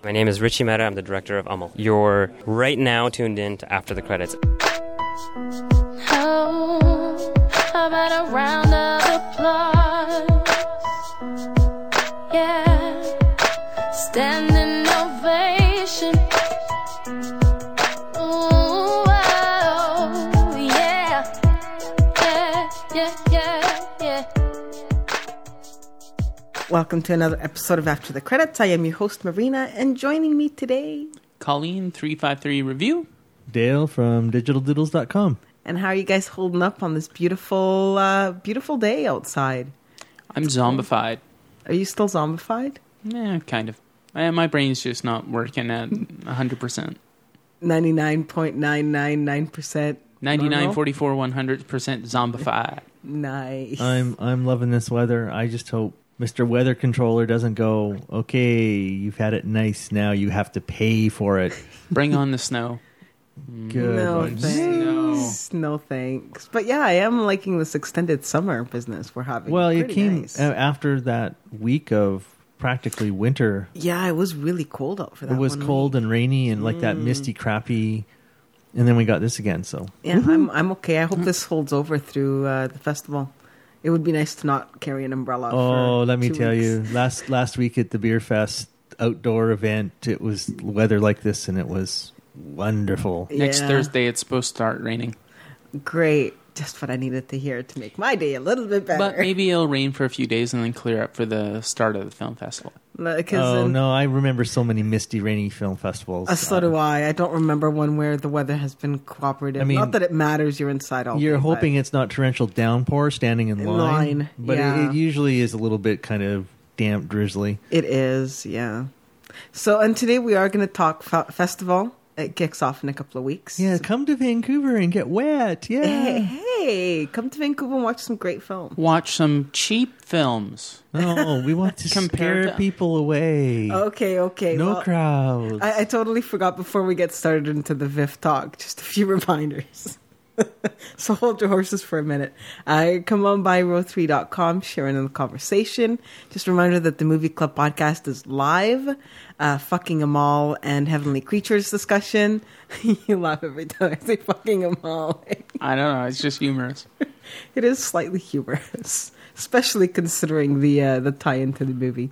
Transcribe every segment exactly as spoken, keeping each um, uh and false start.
My name is Richie Mehta. I'm the director of Hummel. You're right now tuned in to After the Credits. Oh, how about a round of applause? Yeah, standing ovation. Ooh, oh, yeah, yeah, yeah, yeah, yeah. Welcome to another episode of After the Credits. I am your host, Marina, and joining me today... Colleen, three five three Review. Dale from digital doodles dot com. And how are you guys holding up on this beautiful, uh, beautiful day outside? I'm zombified. Are you still zombified? Yeah, kind of. I, my brain's just not working at one hundred percent. ninety-nine point nine nine nine percent ninety-nine, forty-four, one hundred percent zombified. Nice. I'm I'm loving this weather. I just hope Mister Weather Controller doesn't go, okay, you've had it nice, now you have to pay for it. Bring on the snow. Good. No one. thanks. No. no thanks. But yeah, I am liking this extended summer business we're having. Well, it Pretty came nice. uh, after that week of practically winter. Yeah, it was really cold out for that It was one cold week. and rainy and like that misty, crappy, and then we got this again, so. Yeah, I'm I'm okay. I hope this holds over through uh, the festival. It would be nice to not carry an umbrella. Oh, for let me two tell weeks. you, last last week at the Beer Fest outdoor event, it was weather like this and it was wonderful. Next Yeah. Thursday, it's supposed to start raining. Great. Just what I needed to hear to make my day a little bit better. But maybe it'll rain for a few days and then clear up for the start of the film festival. Oh, no, I remember so many misty, rainy film festivals. Uh, so do I. I don't remember one where the weather has been cooperative. I mean, not that it matters. You're inside all You're day, hoping but it's not torrential downpour standing in In line. line, But yeah. it, it usually is a little bit kind of damp, drizzly. it is, yeah. So, and today we are going to talk fe- festival. It kicks off in a couple of weeks. Yeah, come to Vancouver and get wet. Yeah. Hey, hey, come to Vancouver and watch some great films. Watch some cheap films. No, we want to Compared scare to- people away. Okay, okay. no well, crowds. I, I totally forgot before we get started into the V I F talk. Just a few reminders. So hold your horses for a minute. Uh, come on by row three dot com, sharing in the conversation. Just a reminder that the Movie Club podcast is live. Uh, fucking 'em all and Heavenly Creatures discussion. You laugh every time I say fucking 'em all. I don't know. It's just humorous. It is slightly humorous, especially considering the uh, the tie-in to the movie.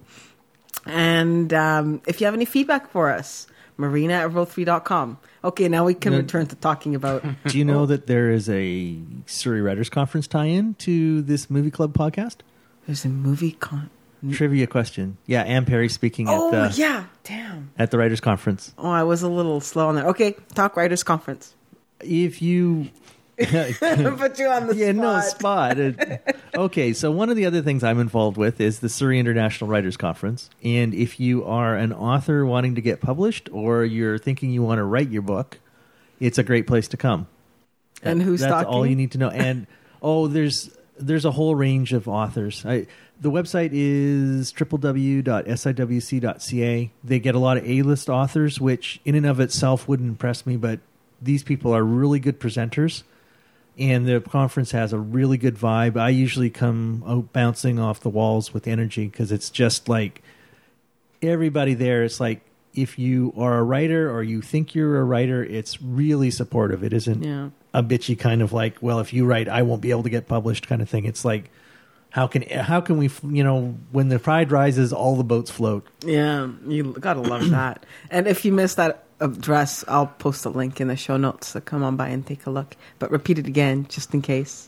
And um, if you have any feedback for us, Marina at row three dot com. Okay, now we can No. return to talking about... Do you know that there is a Surrey Writers Conference tie-in to this Movie Club podcast? There's a movie con... Trivia question. Yeah, Ann Perry speaking Oh, at the yeah. Damn. at the Writers Conference. Oh, I was a little slow on that. Okay, talk Writers Conference. If you Put you on the yeah, spot. no spot. It- okay, so one of the other things I'm involved with is the Surrey International Writers Conference. And if you are an author wanting to get published or you're thinking you want to write your book, it's a great place to come. And who's That's talking? all you need to know. And oh, there's there's a whole range of authors. I, the website is w w w dot s i w c dot c a. They get a lot of A-list authors, which in and of itself wouldn't impress me, but these people are really good presenters. And the conference has a really good vibe. I usually come out bouncing off the walls with energy because it's just like everybody there. It's like if you are a writer or you think you're a writer, it's really supportive. It isn't Yeah. a bitchy kind of like, well, if you write, I won't be able to get published kind of thing. It's like, how can how can we, you know, when the tide rises, all the boats float. Yeah, you gotta love that. And if you missed that address, I'll post a link in the show notes, so come on by and take a look. But repeat it again, just in case.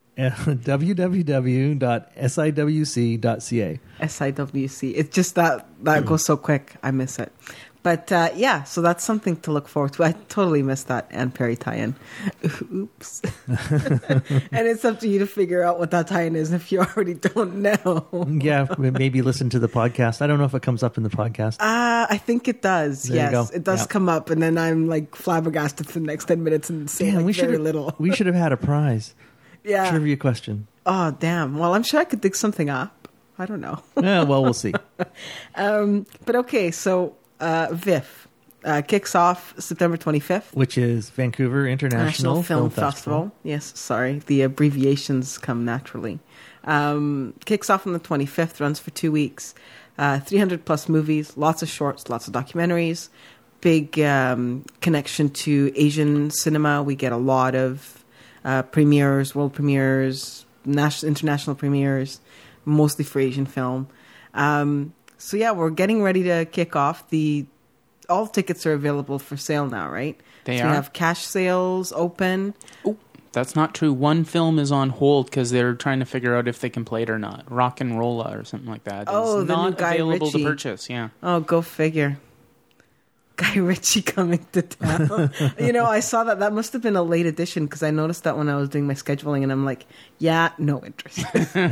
w w w dot s i w c dot c a. S I W C. It's just that that goes so quick. I miss it. But uh, yeah, so that's something to look forward to. I totally missed that Ann Perry tie-in. Oops. And it's up to you to figure out what that tie-in is if you already don't know. Yeah, maybe listen to the podcast. I don't know if it comes up in the podcast. Uh, I think it does. There you yes, go. it does Yeah. come up. And then I'm like flabbergasted for the next ten minutes and say Damn, like we very should little. we should have had a prize. Yeah. Trivia question. Oh, damn. Well, I'm sure I could dig something up. I don't know. Yeah, well, we'll see. um, but okay, so uh, V I F uh, kicks off September twenty-fifth. Which is Vancouver International, National Film, Festival. Festival. Yes, sorry. The abbreviations come naturally. Um, kicks off on the twenty-fifth, runs for two weeks. Uh, three hundred plus movies, lots of shorts, lots of documentaries, big um, connection to Asian cinema. We get a lot of uh, premieres, world premieres, national, international premieres, mostly for Asian film. Um, so yeah, we're getting ready to kick off. The all tickets are available for sale now, right? They so are? We have cash sales open. Oh, that's not true. One film is on hold because they're trying to figure out if they can play it or not. Rock and Rolla or something like that. Oh, is the new not Guy available Ritchie. to purchase. Yeah. Oh, go figure. Guy Ritchie coming to town. You know, I saw that. That must have been a late edition because I noticed that when I was doing my scheduling, and I'm like, yeah, no interest.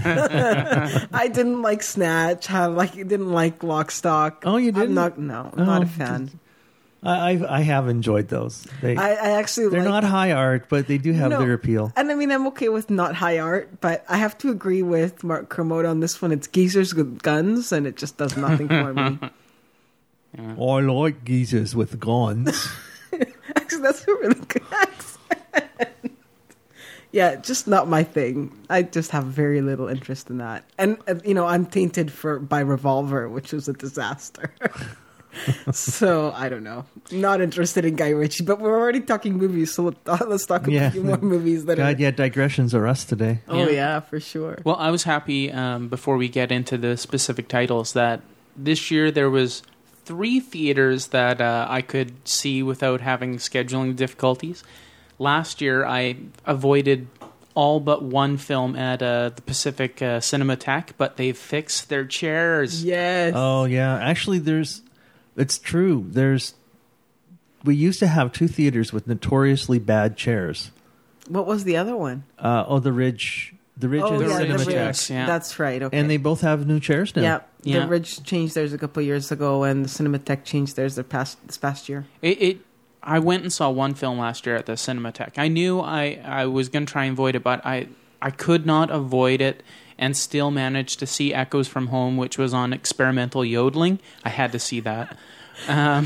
I didn't like Snatch. I like didn't like Lock, Stock. Oh, you didn't? I'm not. No, I'm not Oh, a fan. I I've, I have enjoyed those. They I, I actually they're like, not high art, but they do have No. their appeal. And I mean, I'm okay with not high art, but I have to agree with Mark Kermode on this one. It's geezers with guns, and it just does nothing for me. I like geezers with guns. Actually, that's a really good accent. Yeah, just not my thing. I just have very little interest in that. And, uh, you know, I'm tainted for by Revolver, which was a disaster. So, I don't know. Not interested in Guy Ritchie, but we're already talking movies, so let's, let's talk about Yeah. a few more movies that God, are... yeah, digressions are us today. Oh, Yeah. yeah, for sure. Well, I was happy um, before we get into the specific titles that this year there was three theaters that uh, I could see without having scheduling difficulties. Last year, I avoided all but one film at uh, the Pacific uh, Cinematheque, but they've fixed their chairs. Yes. Oh yeah, actually, there's. It's true. There's. We used to have two theaters with notoriously bad chairs. What was the other one? Uh, oh, the Ridge, the Ridge Oh, and yeah, the Cinematheque, Ridge. yeah. That's right. Okay. and they both have new chairs now. Yeah, Yeah. the Ridge changed theirs a couple of years ago, and the Cinematheque changed theirs the past this past year. It, it. I went and saw one film last year at the Cinematheque. I knew I, I was going to try and avoid it, but I, I could not avoid it and still managed to see Echoes from Home, which was on experimental yodeling. I had to see that. Um,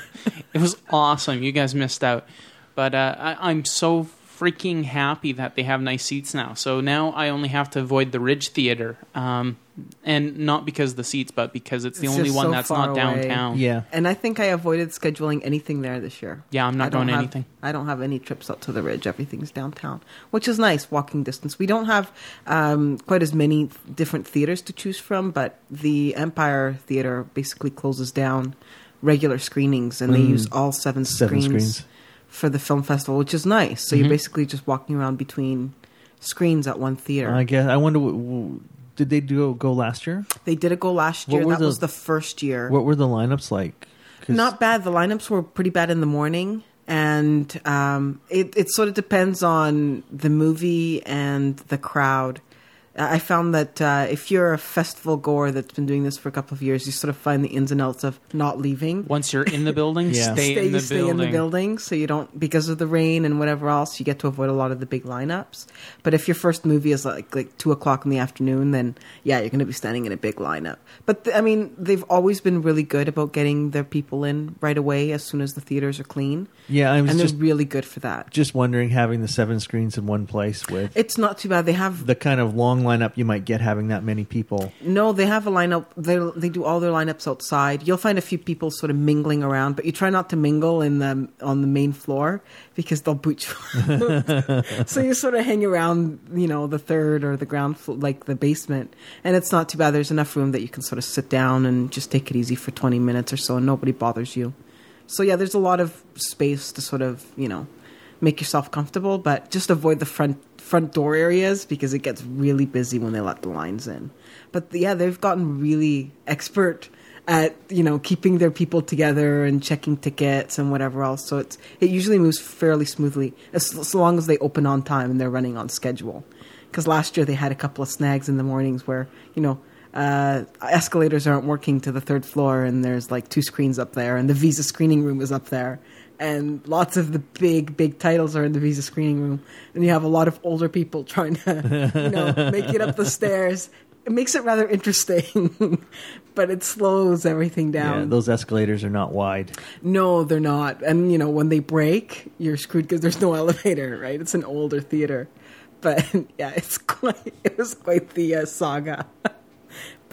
it was awesome. You guys missed out. But uh, I, I'm so freaking happy that they have nice seats now. So now I only have to avoid the Ridge Theater. Um, and not because of the seats, but because it's the It's only just one so that's far not away. downtown. Yeah. And I think I avoided scheduling anything there this year. Yeah, I'm not I don't going to have- anything. I don't have any trips out to the Ridge. Everything's downtown, which is nice, walking distance. We don't have um, quite as many different theaters to choose from, but the Empire Theater basically closes down regular screenings, and they Mm. use all seven, Seven screens, screens. for the film festival, which is nice. So Mhm. you're basically just walking around between screens at one theater. I guess. I wonder. w- w- Did they do go last year? They did it go last What year. were That the- was the first year. What were the lineups like? 'Cause- Not bad. The lineups were pretty bad in the morning, and um, it it sort of depends on the movie and the crowd. I found that uh, if you're a festival goer that's been doing this for a couple of years, you sort of find the ins and outs of not leaving. Once you're in the building, Yeah. stay, Stay, in the stay building. in the building, so you don't, because of the rain and whatever else, you get to avoid a lot of the big lineups. But if your first movie is like like two o'clock in the afternoon, then yeah, you're going to be standing in a big lineup. But th- I mean, they've always been really good about getting their people in right away as soon as the theaters are clean, Yeah, I was and they're just really good for that. just wondering having the seven screens in one place with It's not too bad. They have the kind of long lineup you might get having that many people. No, they have a lineup. They they do all their lineups outside. You'll find a few people sort of mingling around, but you try not to mingle in the on the main floor because they'll boot you out. So you sort of hang around, you know, the third or the ground, flo- like the basement, and it's not too bad. There's enough room that you can sort of sit down and just take it easy for twenty minutes or so, and nobody bothers you. So yeah, there's a lot of space to sort of, you know, make yourself comfortable, but just avoid the front front door areas because it gets really busy when they let the lines in. But yeah, they've gotten really expert at, you know, keeping their people together and checking tickets and whatever else. So it's it usually moves fairly smoothly as, as long as they open on time and they're running on schedule. Because last year they had a couple of snags in the mornings where, you know, uh, escalators aren't working to the third floor and there's like two screens up there and the Visa screening room is up there. And lots of the big, big titles are in the Visa screening room. And you have a lot of older people trying to, you know, make it up the stairs. It makes it rather interesting, but it slows everything down. Yeah, those escalators are not wide. No, they're not. And, you know, when they break, you're screwed because there's no elevator, right? It's an older theater. But, yeah, it's quite, it was quite the uh, saga.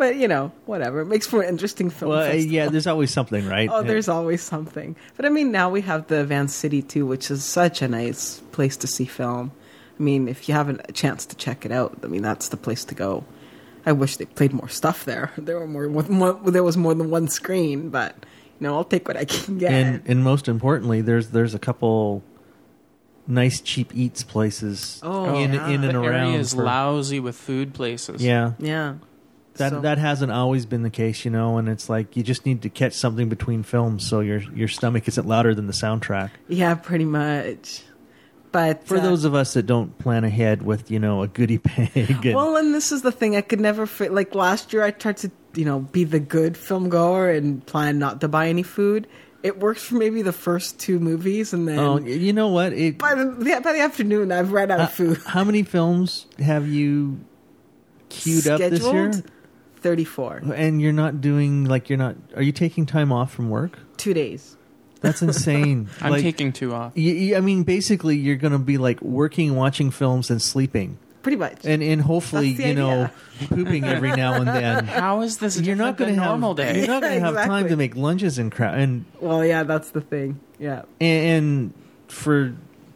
But, you know, whatever. It makes for an interesting film Well, uh, festival. yeah, there's always something, right? Oh, there's always something. But I mean, now we have the Van City too, which is such a nice place to see film. I mean, if you haven't a chance to check it out, I mean, that's the place to go. I wish they played more stuff there. There were more, more there was more than one screen, but you know, I'll take what I can get. And, and most importantly, there's there's a couple nice cheap eats places Oh, in yeah. in and the around. area is for- lousy with food places. yeah, yeah, that So- that hasn't always been the case, you know. And it's like you just need to catch something between films, so your your stomach isn't louder than the soundtrack. yeah, pretty much. But For uh, those of us that don't plan ahead with, you know, a goodie bag. And, well, and this is the thing. I could never fit. Like last year, I tried to, you know, be the good film goer and plan not to buy any food. It works for maybe the first two movies, and then oh, you know what? It, by the by the afternoon, I've run out uh, of food. how many films have you queued up this year? Scheduled? Thirty-four. And you're not doing like you're not. Are you taking time off from work? Two days. That's insane. I'm Like, taking two off. y- y- I mean, basically, you're going to be like working, watching films, and sleeping, Pretty much. and and hopefully, That's the you know, idea. pooping every now and then. How is this You're not going going to to have normal day? You're not going to have time Exactly. to make lunches and crap. And Well, yeah, that's the thing. Yeah. and for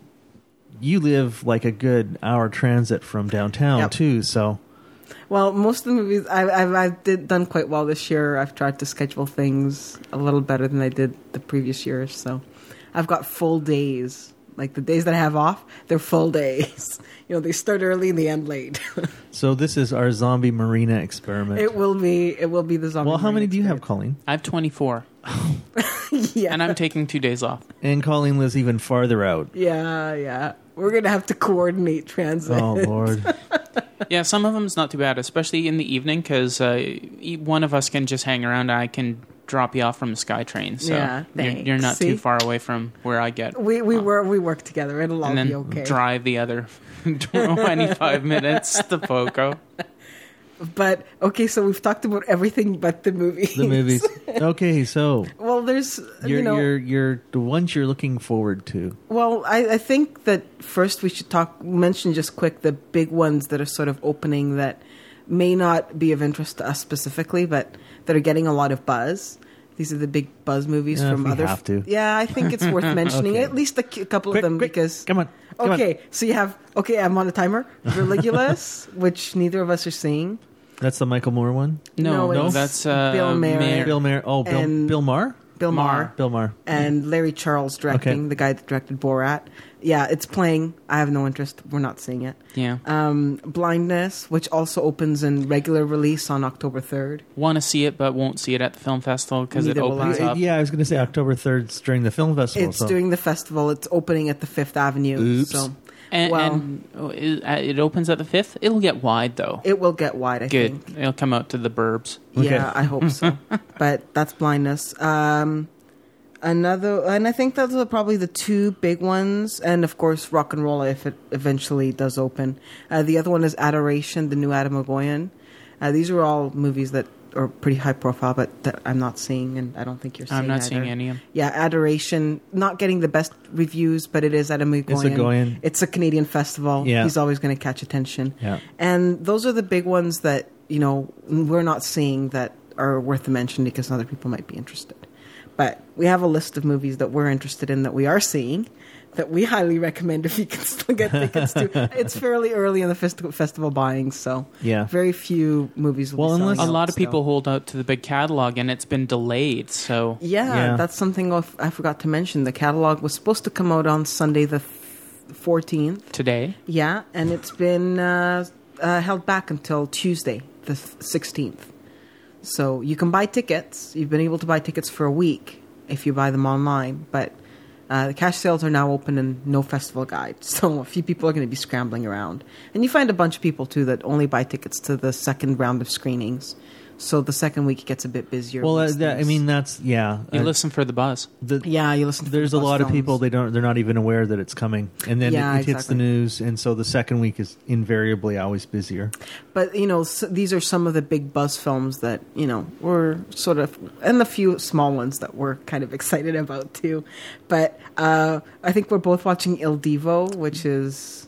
you live like a good hour transit from downtown Yep. too. So Well, most of the movies I've I've, I've did, done quite well this year. I've tried to schedule things a little better than I did the previous years. So I've got full days. Like the days that I have off, they're full days. You know, they start early and they end late. so this is our zombie marina experiment. it will be. It will be the zombie. well, how many marine do you have, experience. Colleen? I have twenty-four, Yeah. and I'm taking two days off. And Colleen lives even farther out. Yeah, yeah. We're gonna have to coordinate transit. Oh Lord. Yeah, some of them's not too bad, especially in the evening, because uh, e- one of us can just hang around. I can drop you off from the SkyTrain, so Yeah, you're, thanks. you're not See? too far away from where I get. We we were we work together. It'll all and then be okay. drive the other twenty-five minutes to Poco. But okay, so we've talked about everything but the movies. The movies. Okay, so Well, there's you're you know. you're you're the ones you're looking forward to. Well, I, I think that first we should talk mention just quick the big ones that are sort of opening that may not be of interest to us specifically, but that are getting a lot of buzz. These are the big buzz movies Yeah, if from we other. have to. Yeah, I think it's worth mentioning Okay. at least a, cu- couple Quick, of them quick, because. come on, come on. Okay, so you have okay. I'm on a timer. Religulous, which neither of us are seeing. That's the Michael Moore one. No, No, no, it's that's uh, Bill Maher. Mayer. Bill Maher. Oh, Bill And- Bill Maher. Bill Maher. Maher. Bill Maher. And Larry Charles directing, Okay. the guy that directed Borat. Yeah, it's playing. I have no interest. We're not seeing it. Yeah, Um, Blindness, which also opens in regular release on October third. want to see it, but won't see it at the film festival because it Neither will opens I. up. Yeah, I was going to say October third during the film festival. It's so. during the festival. It's opening at the Fifth Avenue. Oops. So And, Well- and oh, it, uh, it opens at the fifth. It'll get wide though. it will get wide, I Good. think. It'll come out to the burbs. Okay. Yeah, I hope so. But that's Blindness. Um, another, and I think those are probably the two big ones. And of course, Rock and Roll if it eventually does open. Uh, the other one is Adoration, the new Adam Ogoyan. Uh, these are all movies that are pretty high profile, but that I'm not seeing, and I don't think you're seeing. I'm not either. seeing any of them. Yeah, Adoration, not getting the best reviews, but it is Adam Ogoyan. It's a Goyan. It's a Canadian festival. Yeah. He's always going to catch attention. Yeah. And those are the big ones that, you know, we're not seeing that are worth a mention because other people might be interested. But we have a list of movies that we're interested in that we are seeing that we highly recommend if you can still get tickets to. It's fairly early in the festi- festival buying, so Yeah. very few movies will Well, be unless- selling A out lot of still. people hold out to the big catalog, and it's been delayed. So Yeah, Yeah. that's something of- I forgot to mention. The catalog was supposed to come out on Sunday the fourteenth. today, Yeah, and it's been uh, uh, held back until Tuesday, the sixteenth. So you can buy tickets. You've been able to buy tickets for a week if you buy them online, but uh, the cash sales are now open and no festival guide. So a few people are going to be scrambling around. And you find a bunch of people, too, that only buy tickets to the second round of screenings. So the second week gets a bit busier. Well, uh, once that, I things- mean that's yeah. you uh, listen for the buzz. the, yeah, you listen to There's the a bus lot of films. people they don't they're not even aware that it's coming, and then Yeah, it, it hits the exactly. news, and so the second week is invariably always busier. But, you know, s these are some of the big buzz films that, you know, we're sort of, and the few small ones that we're kind of excited about too. But uh, I think we're both watching Il Divo, which is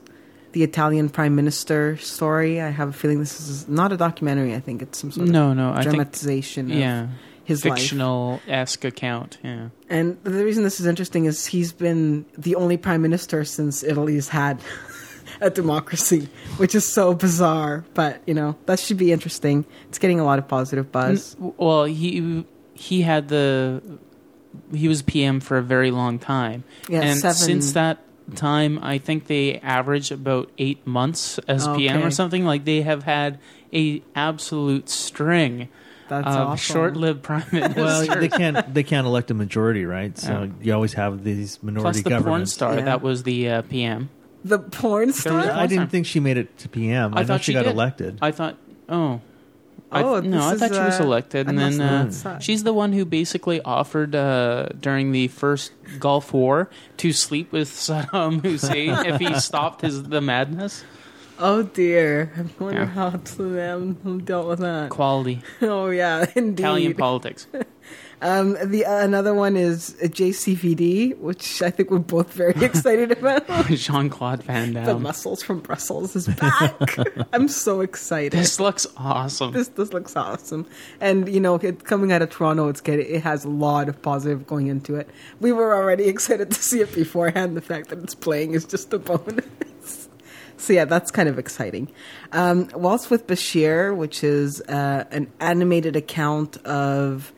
the Italian Prime Minister story. I have a feeling this is not a documentary. I think it's some sort No, of no, I think dramatization of yeah, his life. fictional-esque account. Yeah. And the reason this is interesting is he's been the only prime minister since Italy's had a democracy, which is so bizarre. But, you know, that should be interesting. It's getting a lot of positive buzz. N- Well, he he had the he was P M for a very long time, Yeah, and seven- since that time, I think they average about eight months as P M Okay. or something. Like they have had a absolute string That's of awesome. short-lived prime ministers. Well, they can't they can't elect a majority, right? So Yeah. you always have these minority Plus the porn governments. star Yeah. that was the uh, P M. The porn There was- star? I didn't think she made it to P M. I, I know thought she she got did. elected. I thought, oh. I Oh, th- no, this I is, thought she was uh, elected, I and must then not uh, have saw it. she's the one who basically offered uh, during the first Gulf War to sleep with Saddam Hussein if he stopped his the madness. Oh, dear. I wonder Yeah. how to them dealt with that. Quality Oh, yeah, indeed. Italian politics. Um, the uh, another one is J C V D, which I think we're both very excited about. Jean Claude Van The Damme. Muscles from Brussels is back. I'm so excited. This looks awesome. This this looks awesome, and you know, it, coming out of Toronto, it's getting it has a lot of positive going into it. We were already excited to see it beforehand. The fact that it's playing is just a bonus. So yeah, that's kind of exciting. Um, Waltz with Bashir, which is uh, an animated account of.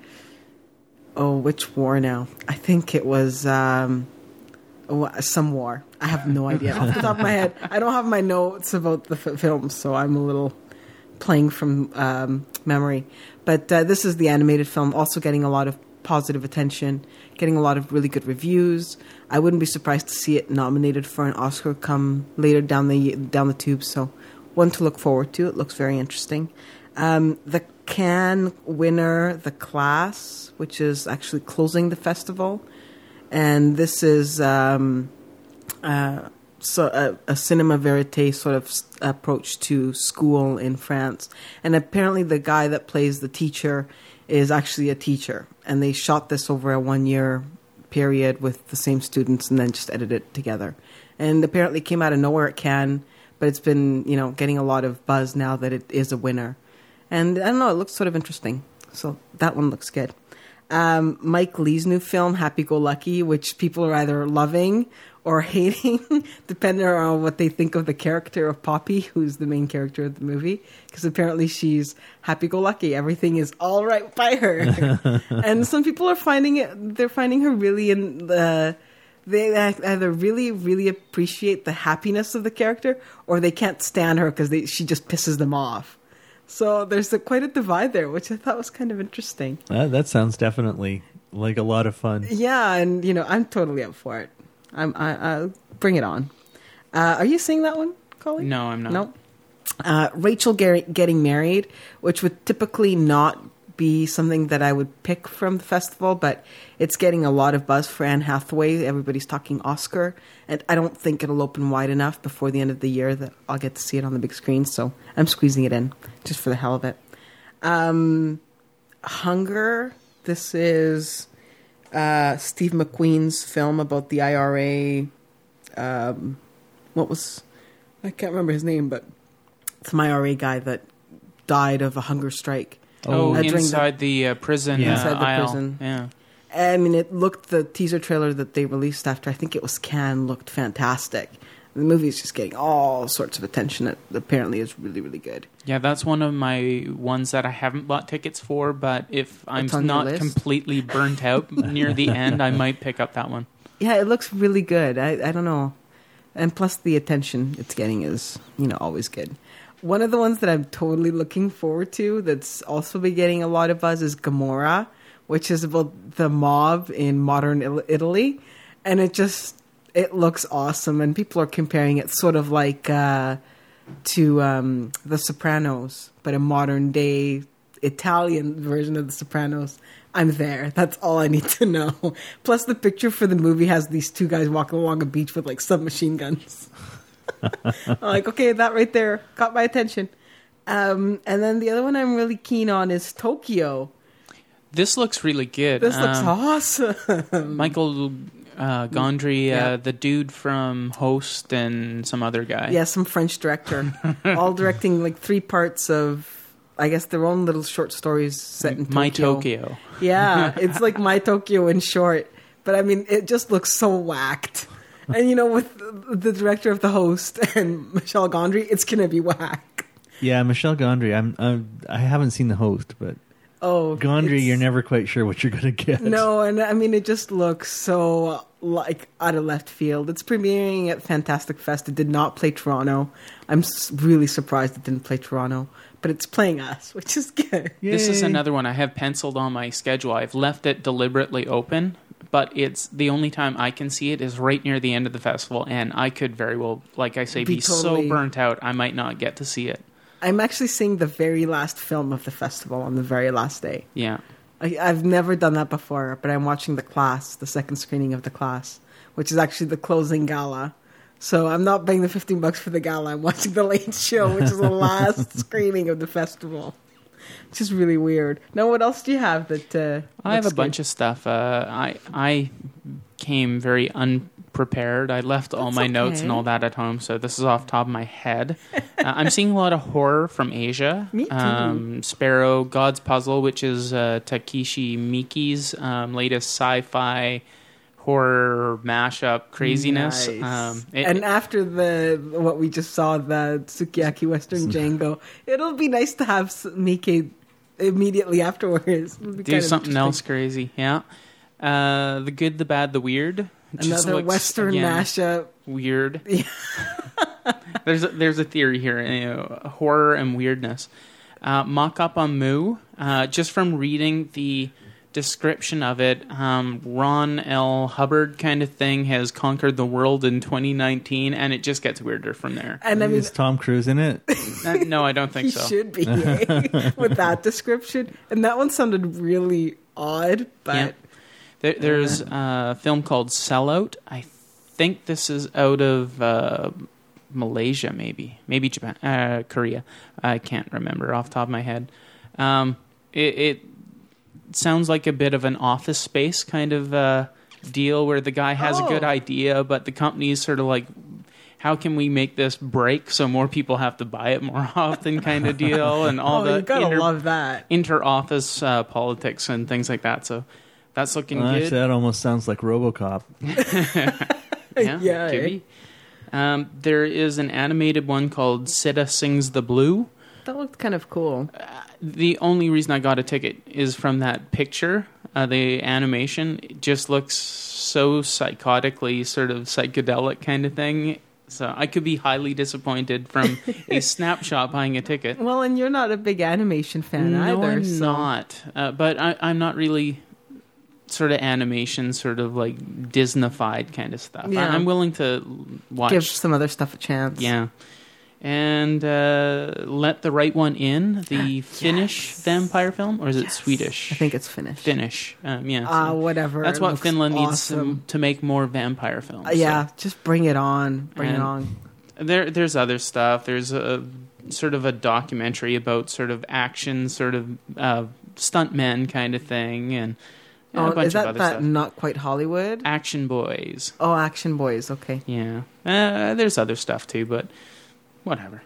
Oh, which war now? I think it was um, oh, some war. I have no idea. Off the top of my head, I don't have my notes about the f- film, so I'm a little playing from um, memory. But uh, this is the animated film, also getting a lot of positive attention, getting a lot of really good reviews. I wouldn't be surprised to see it nominated for an Oscar come later down the down the tube. So, one to look forward to. It looks very interesting. Um, the Cannes winner, The Class, which is actually closing the festival, and this is um, uh, so a, a cinema verite sort of s- approach to school in France. And apparently, the guy that plays the teacher is actually a teacher, and they shot this over a one-year period with the same students, and then just edited it together. And apparently, it came out of nowhere at Cannes, but it's been you know getting a lot of buzz now that it is a winner. And I don't know, it looks sort of interesting. So that one looks good. Um, Mike Lee's new film, Happy Go Lucky, which people are either loving or hating, depending on what they think of the character of Poppy, who's the main character of the movie. Because apparently she's happy-go-lucky. Everything is all right by her. And some people are finding it, they're finding her really in the... They either really, really appreciate the happiness of the character, or they can't stand her because she just pisses them off. So there's a, quite a divide there, which I thought was kind of interesting. Uh, that sounds definitely like a lot of fun. Yeah, and you know, I'm totally up for it. I'm, I, I bring it on. Uh, are you seeing that one, Colleen? No, I'm not. No. Uh, Rachel Gar- getting married, which would typically not be something that I would pick from the festival, but it's getting a lot of buzz for Anne Hathaway. Everybody's talking Oscar, and I don't think it'll open wide enough before the end of the year that I'll get to see it on the big screen. So I'm squeezing it in just for the hell of it. Um, Hunger. This is uh, Steve McQueen's film about the I R A. Um, what was I can't remember his name, but some I R A guy that died of a hunger strike. Oh, Uh, during the- inside the, uh, prison Yeah. uh, Inside the aisle. prison. Yeah. I mean, it looked, the teaser trailer that they released after, I think it was Cannes, looked fantastic. The movie is just getting all sorts of attention. It apparently is really, really good. Yeah, that's one of my ones that I haven't bought tickets for, but if I'm It's on your not list? completely burnt out near the end, I might pick up that one. Yeah, it looks really good. I, I don't know. And plus the attention it's getting is, you know, always good. One of the ones that I'm totally looking forward to that's also been getting a lot of buzz is Gomorrah, which is about the mob in modern Il- Italy. And it just, it looks awesome. And people are comparing it sort of like uh, to um, The Sopranos, but a modern day Italian version of The Sopranos. I'm there. That's all I need to know. Plus the picture for the movie has these two guys walking along a beach with like submachine guns. I'm like, okay, that right there caught my attention. Um, and then the other one I'm really keen on is Tokyo. This looks really good. This looks Um, awesome. Michael Uh, Gondry, Yeah. uh, the dude from Host, and some other guy. Yeah, some French director, all directing like three parts of, I guess, their own little short stories set in Tokyo. My Tokyo. Yeah, it's like My Tokyo in short. But I mean, it just looks so whacked. And you know, with the director of The Host and Michel Gondry, it's gonna be whack. Yeah, Michel Gondry. I'm, I'm I haven't seen The Host, but Oh, Gondry, it's- you're never quite sure what you're going to get. No, and I mean, it just looks so like out of left field. It's premiering at Fantastic Fest. It did not play Toronto. I'm s- really surprised it didn't play Toronto, but it's playing us, which is good. This is Yay. another one I have penciled on my schedule. I've left it deliberately open, but it's the only time I can see it is right near the end of the festival, and I could very well, like I say, Be be, totally- so burnt out I might not get to see it. I'm actually seeing the very last film of the festival on the very last day. Yeah. I, I've never done that before, but I'm watching The Class, the second screening of The Class, which is actually the closing gala. So I'm not paying the fifteen bucks for the gala. I'm watching the late show, which is the last screening of the festival, which is really weird. Now, what else do you have that? Uh, I have a bunch of stuff. Uh, I I came very unprepared. I left all That's my notes and okay. all that at home, so this is off the top of my head. uh, I'm seeing a lot of horror from Asia. Me too. Um, Sparrow, God's Puzzle, which is uh, Takeshi Miki's um, latest sci-fi horror mashup craziness. Nice. Um, it- and after the what we just saw, the Sukiyaki Western Django, it'll be nice to have s- Miike immediately afterwards. It'll be do kind of something interesting. else crazy. Yeah. Uh, the Good, the Bad, the Weird. Just Another looks, Western again, mashup. Weird. there's a, there's a theory here, you know, horror and weirdness. Uh, Mock Up on Moo. Uh, just from reading the description of it, um, Ron L. Hubbard kind of thing has conquered the world in twenty nineteen, and it just gets weirder from there. And I mean, Is Tom Cruise in it? Uh, no, I don't think he so. should be eh, with that description. And that one sounded really odd, but Yeah. There, there's a film called Sellout. I think this is out of uh, Malaysia, maybe. Maybe Japan, uh, Korea. I can't remember off the top of my head. Um, it, it sounds like a bit of an Office Space kind of uh, deal where the guy has Oh. a good idea, but the company is sort of like, how can we make this break so more people have to buy it more often kind of deal, and all oh, the you gotta inter- love that. inter-office uh, politics and things like that. So that's looking Well, good. actually, that almost sounds like RoboCop. Yeah, Yeah, could eh? be. Um, there is an animated one called Sita Sings the Blue. That looked kind of cool. The only reason I got a ticket is from that picture. Uh, the animation it just looks so psychotically sort of psychedelic kind of thing. So I could be highly disappointed from a snapshot buying a ticket. Well, and you're not a big animation fan no, either. I'm so. not. Uh, but I, I'm not really sort of animation, sort of like Disneyfied kind of stuff. Yeah. I, I'm willing to watch. Give some other stuff a chance. Yeah. And uh, Let the Right One In, the Finnish vampire film, or is it Swedish? I think it's finished. Finnish. Um, yeah. Ah, so whatever. that's It what looks Finland awesome. needs to, to make more vampire films. Uh, yeah, So just bring it on. Bring it And- on. there, there's other stuff. There's a sort of a documentary about sort of action, sort of uh, stuntmen kind of thing, and yeah, a Oh, bunch is that of other that stuff. Not Quite Hollywood? Action Boys. Oh, Action Boys. Okay. Yeah. Uh, there's other stuff too, but whatever.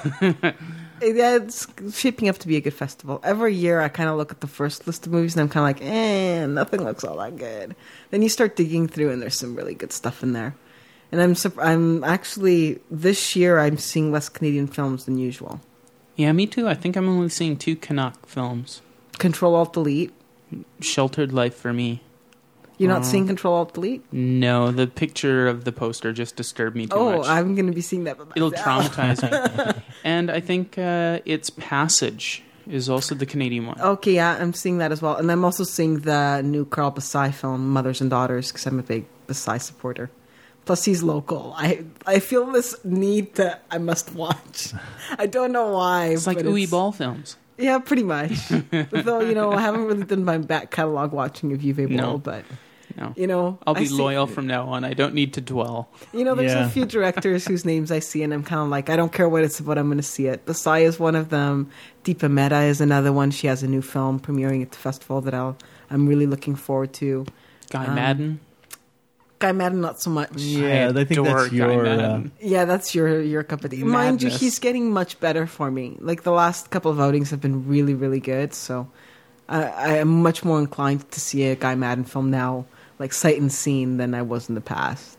Yeah, it's shaping up to be a good festival. Every year, I kind of look at the first list of movies, and I'm kind of like, eh, nothing looks all that good. Then you start digging through, and there's some really good stuff in there. And I'm surp- I'm actually this year I'm seeing less Canadian films than usual. Yeah, me too. I think I'm only seeing two Canuck films. Control Alt Delete. Sheltered Life for me. You're not Oh. seeing Control Alt Delete? No, the picture of the poster just disturbed me too Oh, much. I'm going to be seeing that. by It'll myself. traumatize me. And I think uh, its Passage is also the Canadian one. Okay, yeah, I'm seeing that as well. And I'm also seeing the new Carl Bassai film, Mothers and Daughters, because I'm a big Bassai supporter. Plus, he's local. I I feel this need to, I must watch. I don't know why. It's like but Uwe Ball films. Yeah, pretty much. Though, you know, I haven't really done my back catalog watching of Uwe Ball, No. but, No. you know. I'll I be see- loyal from now on. I don't need to dwell. You know, there's Yeah. a few directors whose names I see, and I'm kind of like, I don't care what it's about, I'm going to see it. Bassai is one of them. Deepa Mehta is another one. She has a new film premiering at the festival that I'll, I'm really looking forward to. Guy Um, Madden. Guy Madden, not so much. Yeah, I, think adore that's Guy your. Uh, Madden. Yeah, that's your your cup of tea. Mind you, Madness. he's getting much better for me. Like the last couple of outings have been really, really good. So uh, I am much more inclined to see a Guy Madden film now, like sight and scene, than I was in the past.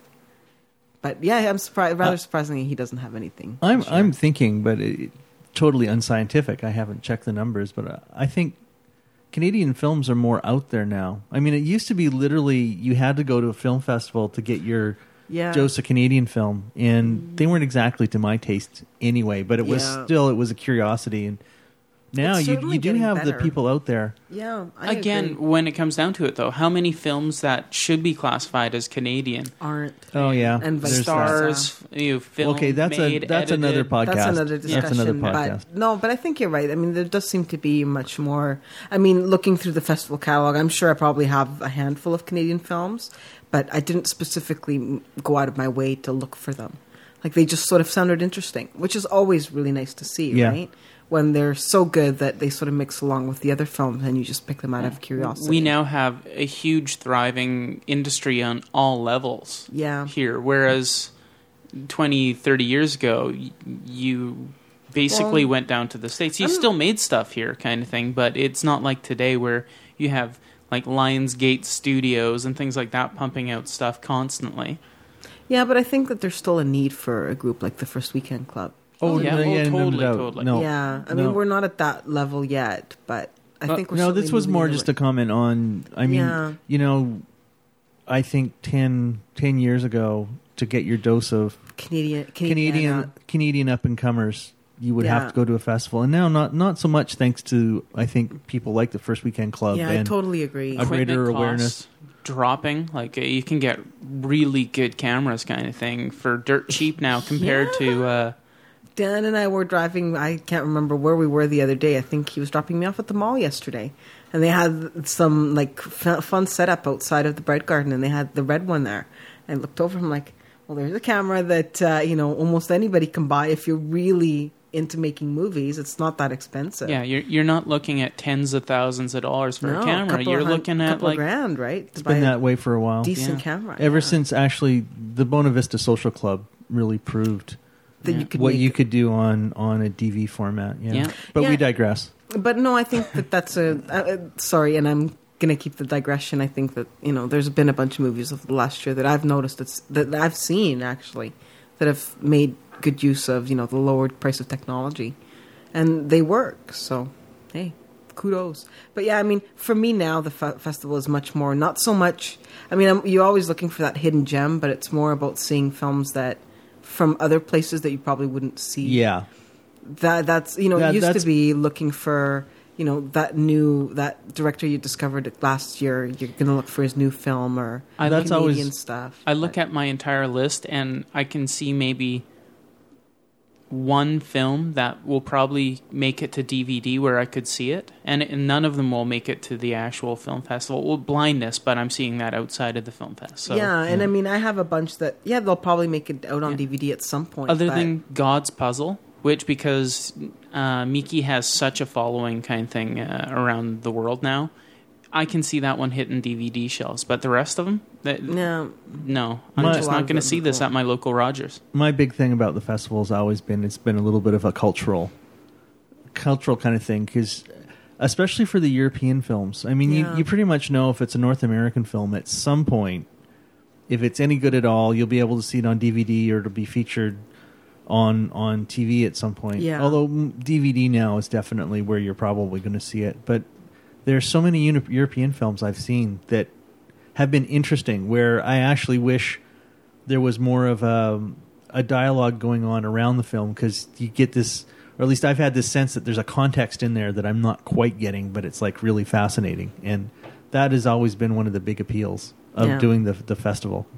But yeah, I'm surprised. Rather Uh, surprisingly, he doesn't have anything. I'm this year. I'm thinking, but it, totally unscientific. I haven't checked the numbers, but uh, I think Canadian films are more out there now. I mean, it used to be literally you had to go to a film festival to get your yeah. Joseph Canadian film, and they weren't exactly to my taste anyway. But it was Yeah. still it was a curiosity, and now It's you certainly you do getting have the better. people out there. Yeah. I Again, agree. when it comes down to it, though, how many films that should be classified as Canadian? aren't. Oh yeah, And there's vice that. Stars, you know, film Okay, that's a made, that's edited. another podcast. That's another discussion. That's another podcast. But no, but I think you're right. I mean, there does seem to be much more. I mean, looking through the festival catalog, I'm sure I probably have a handful of Canadian films, but I didn't specifically go out of my way to look for them. Like they just sort of sounded interesting, which is always really nice to see, Yeah. right? When they're so good that they sort of mix along with the other films, and you just pick them out of curiosity. We now have a huge thriving industry on all levels yeah, here, whereas twenty, thirty years ago, y- you basically Well, went down to the States. You I'm- still made stuff here, kind of thing, but it's not like today where you have like Lionsgate Studios and things like that pumping out stuff constantly. yeah, but I think that there's still a need for a group like the First Weekend Club. Oh, yeah. no, Oh, no totally, doubt. totally. No, yeah, I no. mean, we're not at that level yet, but I Uh, think we're no. certainly This was moving more in the just right- a comment on. I mean, Yeah. you know, I think ten, ten years ago to get your dose of Canadian Canadian Canadian. Canadian up and comers, you would Yeah. have to go to a festival, and now not not so much thanks to I think people like the First Weekend Club Yeah, I and totally agree. a greater Equipment awareness. costs dropping. Like uh, you can get really good cameras, kind of thing, for dirt cheap now compared to. Uh, Dan and I were driving. I can't remember where we were the other day. I think he was dropping me off at the mall yesterday, and they had some like f- fun setup outside of the Bread Garden, and they had the red one there. And I looked over, I'm like, well, there's a camera that uh, you know almost anybody can buy if you're really into making movies. It's not that expensive. yeah, you're you're not looking at tens of thousands of dollars for No, a camera. couple You're of hun- looking at couple of like grand, right? It's To buy been a that way for a while. decent Yeah. camera. Ever yeah. since actually the Bona Vista Social Club really proved that Yeah. you could what make you it. could do on on a D V format. Yeah, Yeah. but Yeah. we digress. But no, I think that that's a uh, uh, sorry, and I'm gonna keep the digression. I think that you know there's been a bunch of movies of the last year that I've noticed that's, that I've seen actually that have made good use of you know the lowered price of technology, and they work. So hey, kudos. But yeah, I mean, for me now the fe- festival is much more not so much. I mean, I'm, you're always looking for that hidden gem, but it's more about seeing films that from other places that you probably wouldn't see. Yeah, That that's you know That- it used that's- to be looking for you know that new that director you discovered last year. You're gonna look for his new film or I That's look, always- Canadian stuff. I look at my entire list and I can see maybe one film that will probably make it to D V D where I could see it, and, and none of them will make it to the actual film festival. Well, Blindness, but I'm seeing that outside of the film fest. So, yeah, and I mean I have a bunch that yeah they'll probably make it out on Yeah. D V D at some point. other but- than God's Puzzle, which because uh, Miki has such a following kind of thing uh, around the world now, I can see that one hitting D V D shelves. But the rest of them, that, no, no, I'm My- just not going to see this at my local Rogers. my big thing about the festival has always been it's been a little bit of a cultural cultural kind of thing because especially for the European films, I mean Yeah. you, you pretty much know if it's a North American film at some point, if it's any good at all, you'll be able to see it on D V D or it'll be featured on on T V at some point. Yeah. Although mm, D V D now is definitely where you're probably going to see it, but there are so many uni- European films I've seen that have been interesting where I actually wish there was more of a, a dialogue going on around the film because you get this, or at least I've had this sense that there's a context in there that I'm not quite getting, but it's like really fascinating. And that has always been one of the big appeals of Yeah. doing the the festival.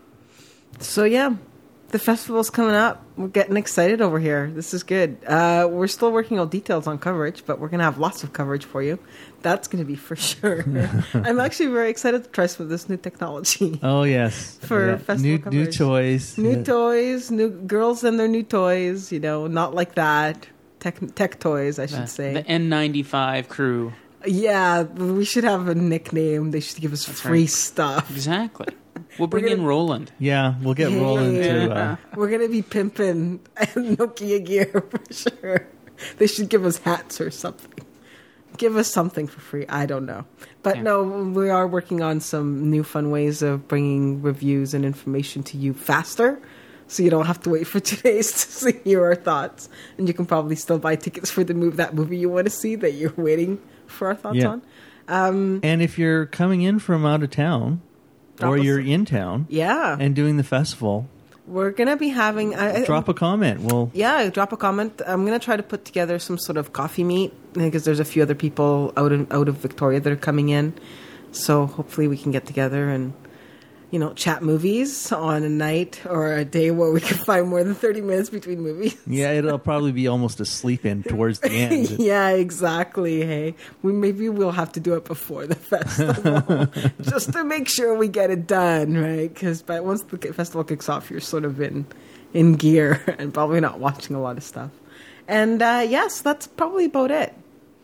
So yeah, the festival's coming up. We're getting excited over here. This is good. Uh, we're still working out details on coverage, but we're gonna have lots of coverage for you. That's gonna be for sure. I'm actually very excited to try some of this new technology. Oh yes, For festival new new coverage. toys, New Yeah. toys, new girls and their new toys. You know, not like that. Tech tech toys, I should The, say. the N ninety-five crew. Yeah, we should have a nickname. They should give us free right. stuff. Exactly. We'll bring gonna- in Roland. Yeah, we'll get rolling Yeah. to. Uh, We're gonna be pimping Nokia gear for sure. They should give us hats or something. Give us something for free. I don't know, but Yeah. no, we are working on some new fun ways of bringing reviews and information to you faster, so you don't have to wait for two days to see your thoughts, and you can probably still buy tickets for the move that movie you want to see that you're waiting for our thoughts Yeah. on. and if you're coming in from out of town, Drop or us- you're in town Yeah, and doing the festival, we're gonna be having. I, I- drop a comment. We'll Yeah, drop a comment. I'm gonna try to put together some sort of coffee meet because there's a few other people out in, out of Victoria that are coming in. So hopefully we can get together and, you know, chat movies on a night or a day where we can find more than thirty minutes between movies. yeah, it'll probably be almost a sleep in towards the end. Yeah, exactly. Hey, we maybe we'll have to do it before the festival just to make sure we get it done, right? Because by once the festival kicks off, you're sort of in in gear and probably not watching a lot of stuff. And uh, yes, that's probably about it.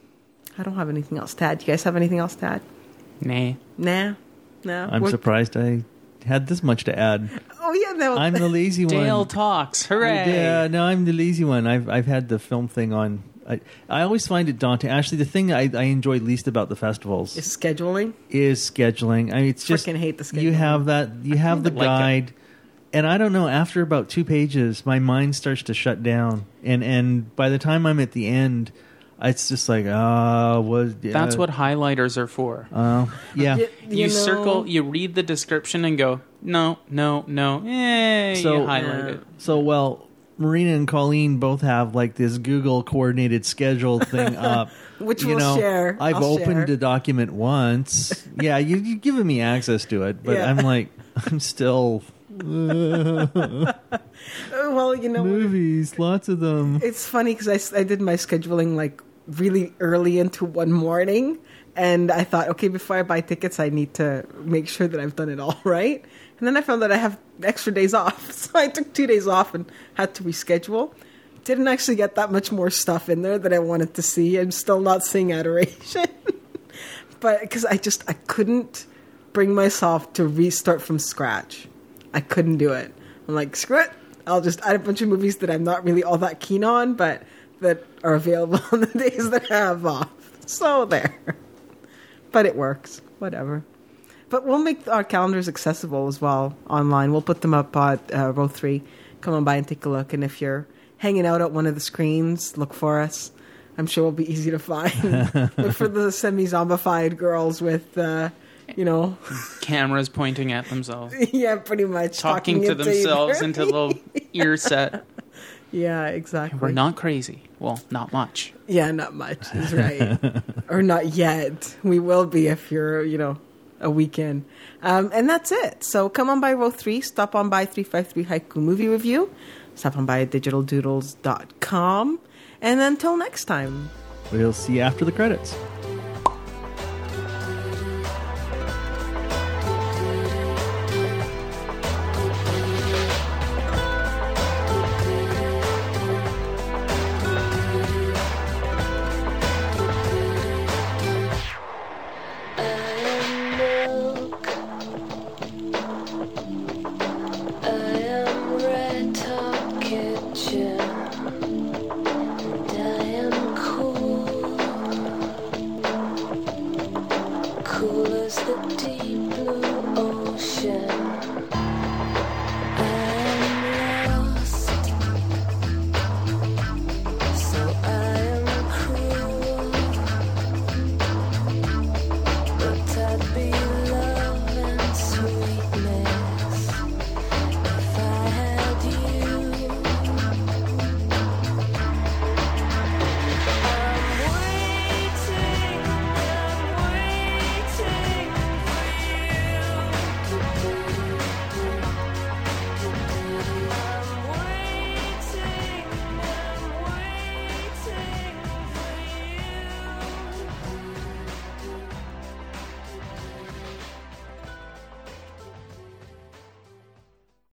I don't have anything else to add. You guys have anything else to add? Nay. Nah, no. I'm We're- surprised I had this much to add. Oh yeah, no. I'm the lazy one. Dale talks. Hooray. Yeah, no, I'm the lazy one. I've I've had the film thing on. I, I always find it daunting. Actually, the thing I, I enjoy least about the festivals Is scheduling. is scheduling. I mean, it's just Frickin' hate the scheduling. you have that. You have the kinda like it. guide, and I don't know. After about two pages, my mind starts to shut down, and and by the time I'm at the end, it's just like ah, uh, was That's what highlighters are for. Uh, yeah. Y- You, know- circle, you read the description and go, no, no, no. Eh, So- you highlight Yeah. it. So well, Marina and Colleen both have like this Google coordinated schedule thing up. Which you we'll know, share. I've I'll opened share. the document once. Yeah, you, you've given me access to it, but Yeah. I'm like, I'm still Uh, well, you know, movies, lots of them. it's funny because I, s- I did my scheduling like really early into one morning, and I thought, okay, before I buy tickets, I need to make sure that I've done it all right. And then I found that I have extra days off, so I took two days off and had to reschedule. Didn't actually get that much more stuff in there that I wanted to see. I'm still not seeing Adoration, but because I just I couldn't bring myself to restart from scratch. I couldn't do it. I'm like, screw it. I'll just add a bunch of movies that I'm not really all that keen on, but that are available on the days that I have off. So there. But it works. Whatever. But we'll make our calendars accessible as well online. We'll put them up at uh, row three. Come on by and take a look. And if you're hanging out at one of the screens, look for us. I'm sure we'll be easy to find. Look for the semi-zombified girls with, uh, you know, Cameras pointing at themselves, yeah, pretty much talking to into themselves either. into a little ear set. Yeah, exactly. We're not crazy. Well, not much. Yeah, not much is right. Or not yet. We will be if you're, you know, a weekend. Um, and that's it. So come on by row three. Stop on by three five three Haiku Movie Review. Stop on by digital doodles dot com. And until next time. We'll see you after the credits. Cool as the deep blue ocean.